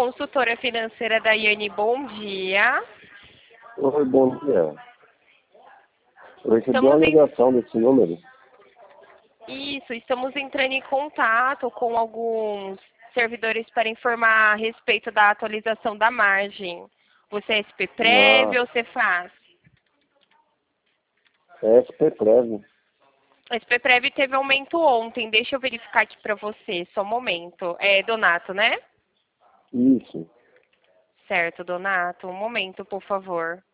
consultora financeira da Yane. Bom dia. Oi, bom dia. Eu recebi Estamos uma ligação desse número. Estamos entrando em contato com alguns servidores para informar a respeito da atualização da margem. Você é SPPrev ou Cefaz? É SPPrev. A SPPrev teve aumento ontem. Deixa eu verificar aqui para você, só um momento. É Donato, né? Isso. Certo, Donato. Um momento, por favor.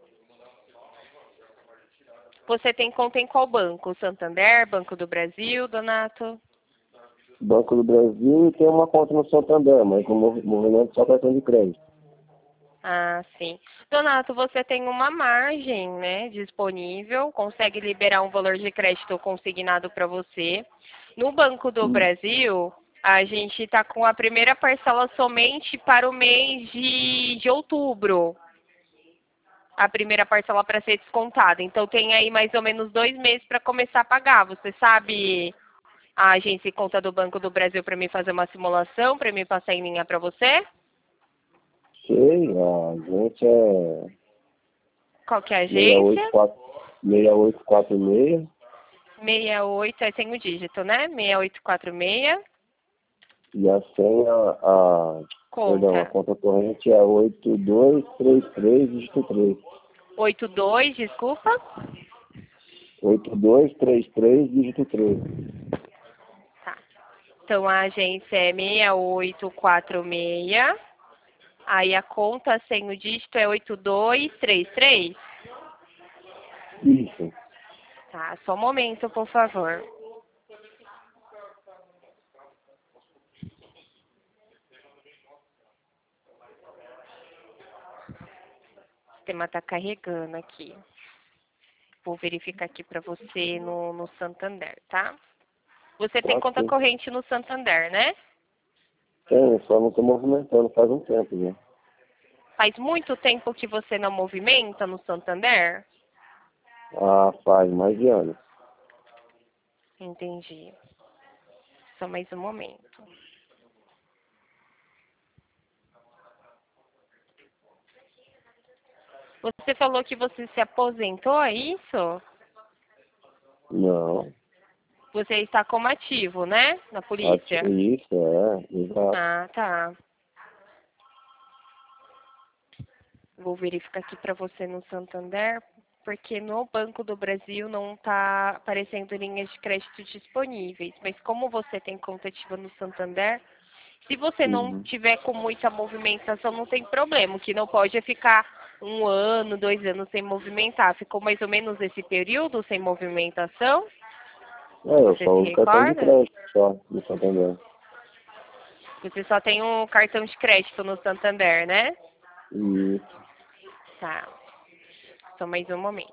Você tem conta em qual banco? Santander, Banco do Brasil, Donato? Banco do Brasil e tem uma conta no Santander, mas o movimento só cartão de crédito. Ah, sim. Donato, você tem uma margem, né, disponível, consegue liberar um valor de crédito consignado para você. No Banco do Brasil, a gente está com a primeira parcela somente para o mês de outubro. A primeira parcela para ser descontada. Então, tem aí mais ou menos 2 meses para começar a pagar. Você sabe a agência e conta do Banco do Brasil para mim fazer uma simulação, para mim passar em linha para você? Sei, a gente é Qual que é a agência? 6846. 68, é sem o dígito, né? 6846. E a senha, perdão, a Conta. conta corrente é 8233, dígito 3. 82, desculpa. 8233, dígito 3. Tá. Então, a agência é 6846. Aí, a conta sem o dígito é 8233. Isso. Tá, só um momento, por favor. O sistema está carregando aqui. Vou verificar aqui para você no Santander, tá? Você tem conta Ok. corrente no Santander, né? Tem, só não estou movimentando faz um tempo, né? Faz muito tempo que você não movimenta no Santander? Faz mais de anos. Entendi. Só mais um momento. Você falou que você se aposentou, é isso? Não. Você está como ativo, né? Na polícia. Isso, exato. Ah, tá. Vou verificar aqui para você no Santander, porque no Banco do Brasil não está aparecendo linhas de crédito disponíveis. Mas como você tem conta ativa no Santander, se você não tiver com muita movimentação, não tem problema. O que não pode é ficar 1 ano, 2 anos sem movimentar. Ficou mais ou menos esse período sem movimentação? Eu Você só se uso cartão de recorda? crédito só, no Santander. Você só tem um cartão de crédito no Santander, né? Isso. Tá. Só mais um momento.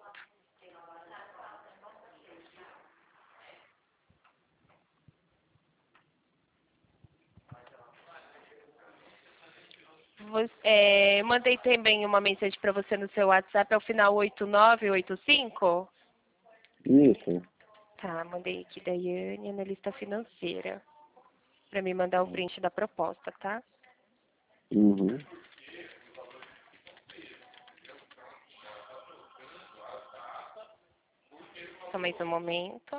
Mandei também uma mensagem para você no seu WhatsApp, é o final 8985? Isso. Tá, mandei aqui da Yane, analista financeira, para me mandar o print da proposta, tá? Uhum. Só mais um momento.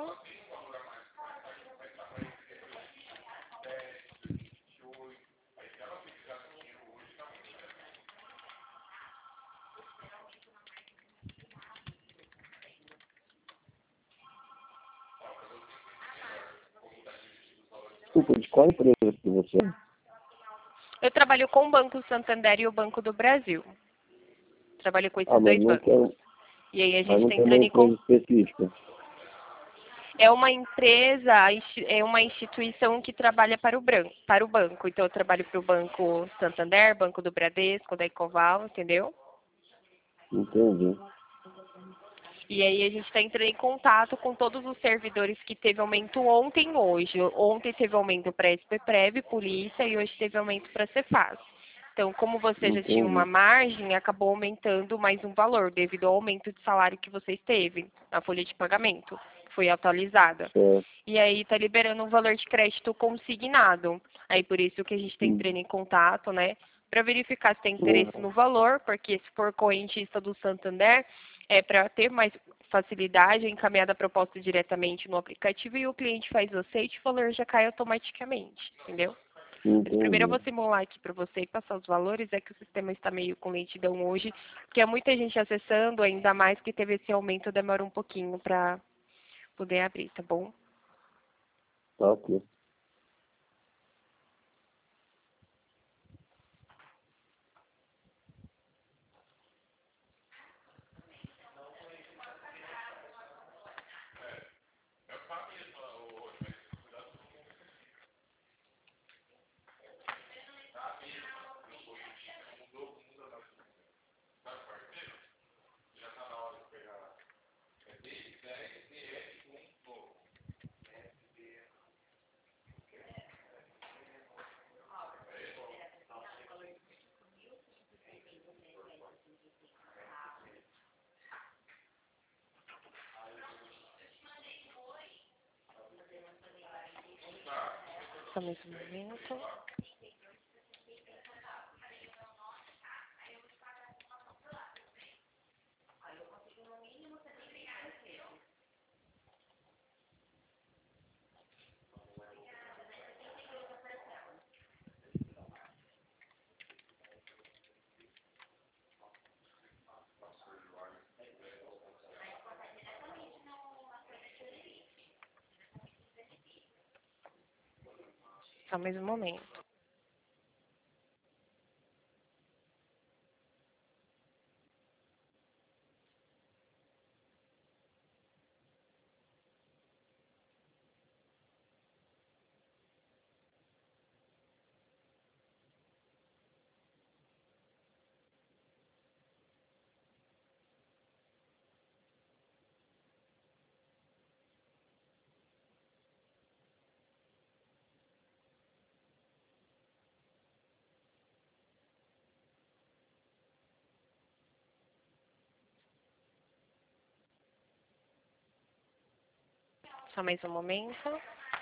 Desculpa, de qual empresa que você é? Eu trabalho com o Banco Santander e o Banco do Brasil. Trabalho com esses Mas dois bancos. E aí a mas gente não está tem uma entrando em empresa específica. É uma empresa, é uma instituição que trabalha para o banco. Então, eu trabalho para o Banco Santander, Banco do Bradesco, da Ecoval, entendeu? Entendi. E aí a gente está entrando em contato com todos os servidores que teve aumento ontem e hoje. Ontem teve aumento para SPPrev, Polícia, e hoje teve aumento para Cefaz. Então, como você já tinha uma Entendi. margem, acabou aumentando mais um valor devido ao aumento de salário que vocês teve na folha de pagamento. foi atualizada. Certo. E aí está liberando um valor de crédito consignado. Aí por isso que a gente está entrando em contato, né? Para verificar se tem interesse no valor, porque se for correntista do Santander, é para ter mais facilidade, é encaminhada a proposta diretamente no aplicativo e o cliente faz o aceite e o valor já cai automaticamente, entendeu? Mas primeiro eu vou simular aqui para você e passar os valores, é que o sistema está meio com lentidão hoje, porque há muita gente acessando, ainda mais que teve esse aumento, demora um pouquinho para poder abrir, tá bom? Tá ok. Só mais um momento. Só mais um momento. Só mais um momento.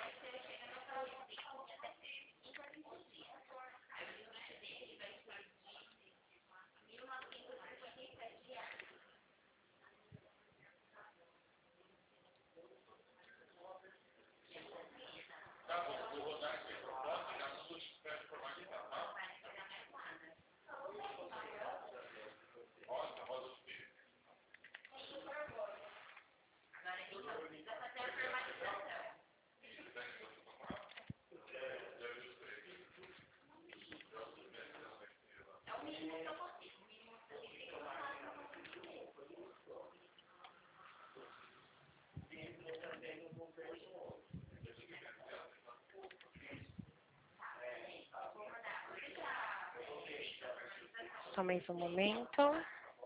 Só mais um momento.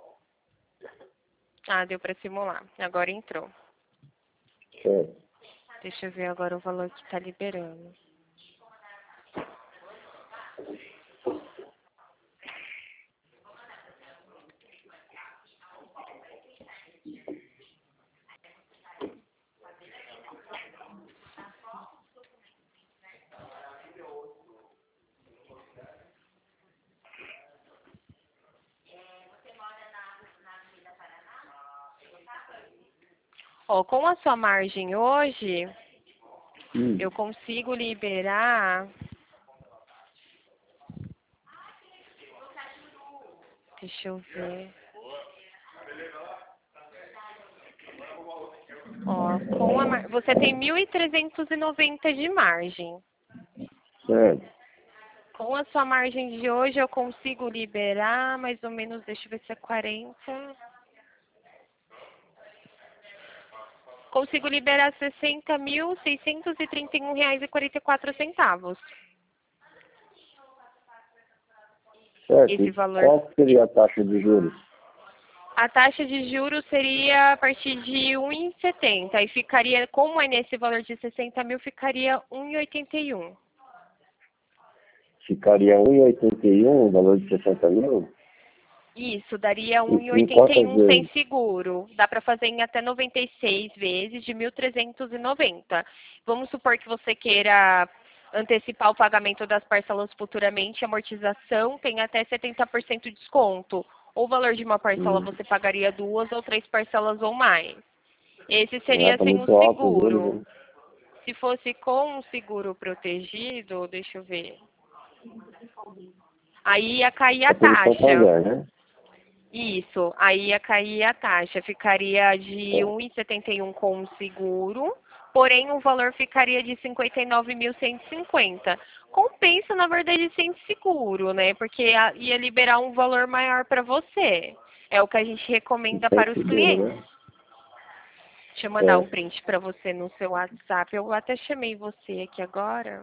Ah, deu para simular. Agora entrou. Certo. Deixa eu ver agora o valor que está liberando. Ó, com a sua margem hoje, eu consigo liberar. Deixa eu ver. Ó, você tem 1.390 de margem. Certo. Com a sua margem de hoje, eu consigo liberar mais ou menos, deixa eu ver se é 40. Consigo liberar R$ 60.631,44. Certo. Esse E valor. qual seria a taxa de juros? A taxa de juros seria a partir de 1,70. Aí ficaria, como é nesse valor de 60 mil, ficaria 1,81. Ficaria 1,81 o valor de 60 mil? Isso, daria Em quantas 1,81 sem vezes? seguro. Dá para fazer em até 96 vezes de 1.390. Vamos supor que você queira antecipar o pagamento das parcelas futuramente, a amortização tem até 70% de desconto. Ou o valor de uma parcela você pagaria 2 ou 3 parcelas ou mais. Esse seria Tá sem o muito alto os juros, seguro. né? Se fosse com um seguro protegido, deixa eu ver. Aí ia cair a É pelo taxa. Santander, né? Isso, aí ia cair a taxa, ficaria de Tá. 1,71 com o seguro, porém o valor ficaria de 59.150. Compensa, na verdade, sem seguro, né? Porque ia liberar um valor maior para você. É o que a gente E recomenda sem para os seguro, clientes. né? Deixa eu mandar um Certo. print para você no seu WhatsApp. Eu até chamei você aqui agora.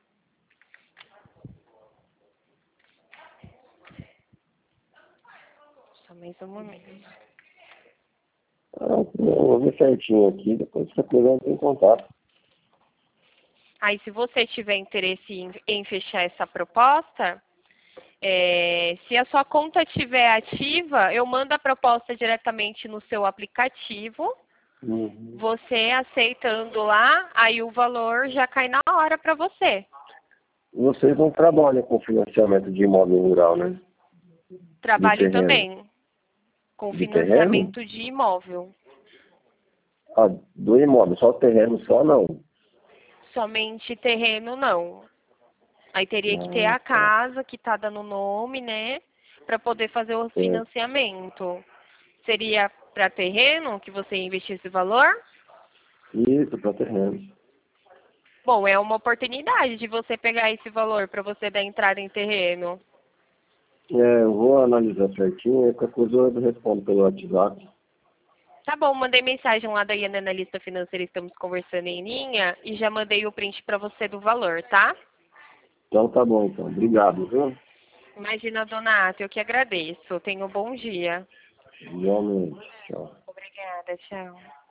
Só mais um momento. Eu vou ver certinho aqui, depois você quiser entrar em contato. Aí, se você tiver interesse em fechar essa proposta, se a sua conta estiver ativa, eu mando a proposta diretamente no seu aplicativo. Você aceitando lá, aí o valor já cai na hora para você. Vocês não trabalham com financiamento de imóvel rural, né? De Trabalho terreno. também com De terreno? financiamento de imóvel. Ah, do imóvel, só terreno só não. Somente terreno não. Aí teria que ter Ah, a tá. casa que está dando nome, né? Para poder fazer o Certo. financiamento. Seria para terreno que você investir esse valor? Isso, para terreno. Bom, é uma oportunidade de você pegar esse valor para você dar entrada em terreno. Eu vou analisar certinho, qualquer coisa eu respondo pelo WhatsApp. Tá bom, mandei mensagem lá da Iana Analista Financeira, estamos conversando em linha, e já mandei o print para você do valor, tá? Então tá bom, então. Obrigado, viu? Imagina, Donato, eu que agradeço. Tenha um bom dia. Igualmente. Tchau. Obrigada, tchau.